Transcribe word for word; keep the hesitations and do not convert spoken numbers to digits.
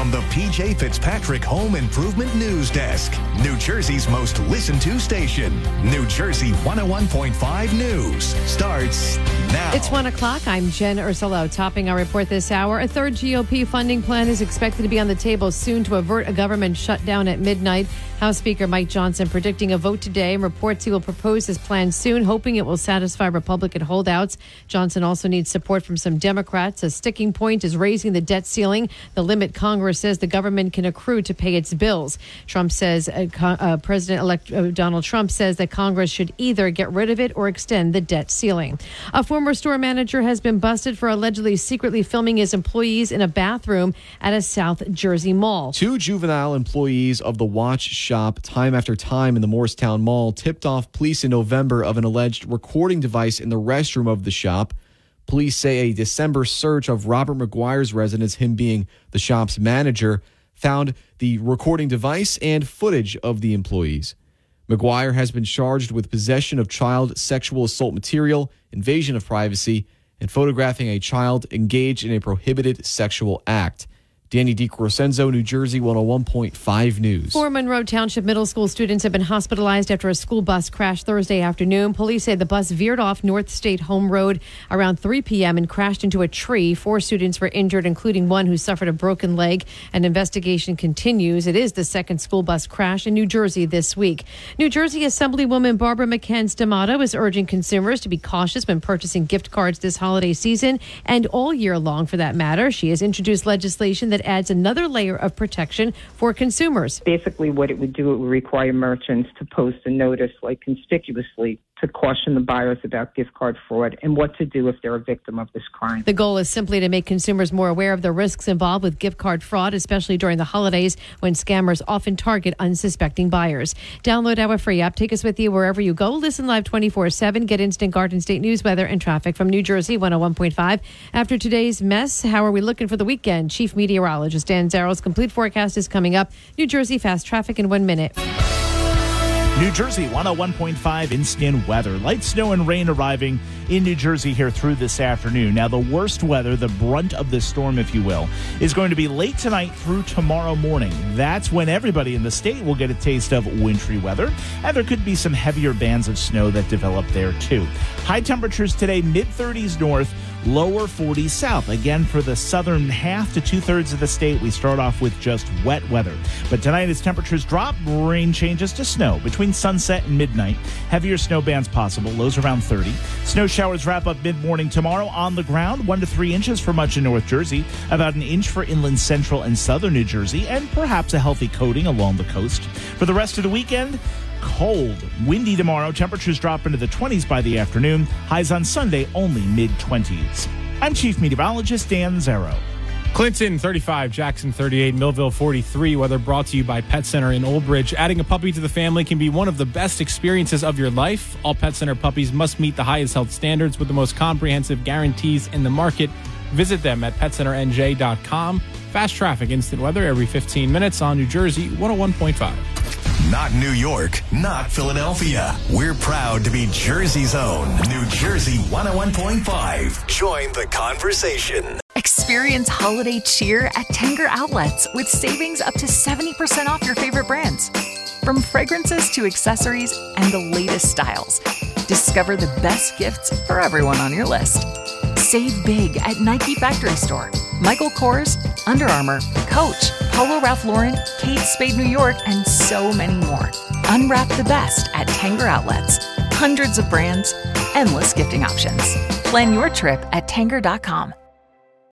from the P J Fitzpatrick Home Improvement News Desk, New Jersey's most listened to station. New Jersey one oh one point five News starts now. It's one o'clock. I'm Jen Ursulo. Topping our report this hour, a third G O P funding plan is expected to be on the table soon to avert a government shutdown at midnight. House Speaker Mike Johnson predicting a vote today and reports he will propose his plan soon, hoping it will satisfy Republican holdouts. Johnson also needs support from some Democrats. A sticking point is raising the debt ceiling, the limit Congress says the government can accrue to pay its bills. Trump says, uh, uh, President-elect uh, Donald Trump says that Congress should either get rid of it or extend the debt ceiling. A former store manager has been busted for allegedly secretly filming his employees in a bathroom at a South Jersey mall. Two juvenile employees of the watch shop time after time in the Morristown Mall tipped off police in November of an alleged recording device in the restroom of the shop. Police say a December search of Robert McGuire's residence, him being the shop's manager, found the recording device and footage of the employees. McGuire has been charged with possession of child sexual assault material, invasion of privacy, and photographing a child engaged in a prohibited sexual act. Danny DiCrescenzo, New Jersey one oh one point five News. Four Monroe Township middle school students have been hospitalized after a school bus crashed Thursday afternoon. Police say the bus veered off North State Home Road around three p.m. and crashed into a tree. Four students were injured, including one who suffered a broken leg. An investigation continues. It is the second school bus crash in New Jersey this week. New Jersey Assemblywoman Barbara McCann D'Amato is urging consumers to be cautious when purchasing gift cards this holiday season and all year long for that matter. She has introduced legislation that adds another layer of protection for consumers. Basically, what it would do, it would require merchants to post a notice, like conspicuously, to caution the buyers about gift card fraud and what to do if they're a victim of this crime. The goal is simply to make consumers more aware of the risks involved with gift card fraud, especially during the holidays when scammers often target unsuspecting buyers. Download our free app. Take us with you wherever you go. Listen live twenty-four seven. Get instant Garden State news, weather, and traffic from New Jersey one oh one point five. After today's mess, how are we looking for the weekend? Chief Meteorologist Dan Zarrow's complete forecast is coming up. New Jersey fast traffic in one minute. New Jersey one oh one point five instant weather. Light snow and rain arriving in New Jersey here through this afternoon. Now, the worst weather, the brunt of the storm, if you will, is going to be late tonight through tomorrow morning. That's when everybody in the state will get a taste of wintry weather, and there could be some heavier bands of snow that develop there, too. High temperatures today, mid-thirties north, lower forties south. Again, for the southern half to two-thirds of the state, we start off with just wet weather. But tonight, as temperatures drop, rain changes to snow between sunset and midnight. Heavier snow bands possible, lows around thirty. Snow showers wrap up mid-morning tomorrow. On the ground, one to three inches for much of North Jersey, about an inch for inland central and southern New Jersey, and perhaps a healthy coating along the coast. For the rest of the weekend, cold, windy tomorrow. Temperatures drop into the twenties by the afternoon. Highs on Sunday only mid-twenties. I'm Chief Meteorologist Dan Zarrow. Clinton, thirty-five, Jackson, thirty-eight, Millville, forty-three. Weather brought to you by Pet Center in Old Bridge. Adding a puppy to the family can be one of the best experiences of your life. All Pet Center puppies must meet the highest health standards with the most comprehensive guarantees in the market. Visit them at pet center n j dot com. Fast traffic, instant weather every fifteen minutes on New Jersey one oh one point five. Not New York, not Philadelphia. We're proud to be Jersey's own New Jersey one oh one point five. Join the conversation. Experience holiday cheer at Tanger Outlets with savings up to seventy percent off your favorite brands. From fragrances to accessories and the latest styles. Discover the best gifts for everyone on your list. Save big at Nike Factory Store, Michael Kors, Under Armour, Coach, Polo Ralph Lauren, Kate Spade New York, and so many more. Unwrap the best at Tanger Outlets. Hundreds of brands, endless gifting options. Plan your trip at tanger dot com.